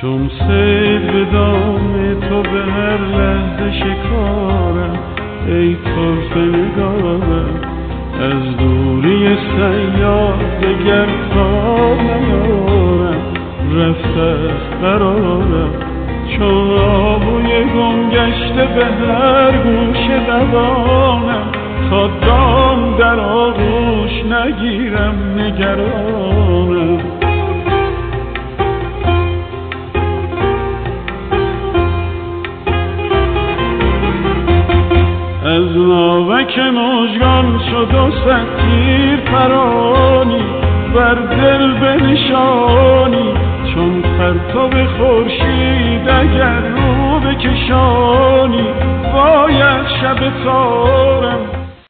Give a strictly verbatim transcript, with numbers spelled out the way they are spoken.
چون صید به دام تو به هر لحظه شکارم، ای طرف نگارم از دوری سیاد دگر تا نیارم، رفته است قرارم چون آهوی گم گشته به هر گوشه دوانم، تا دام در آغوش نگیرم نگرانم. از ناوک مژگان شد و صد تیر پرانی، بر دل بنشانی چون پرتو خورشید اگر رو بکشانی، باید شب تارم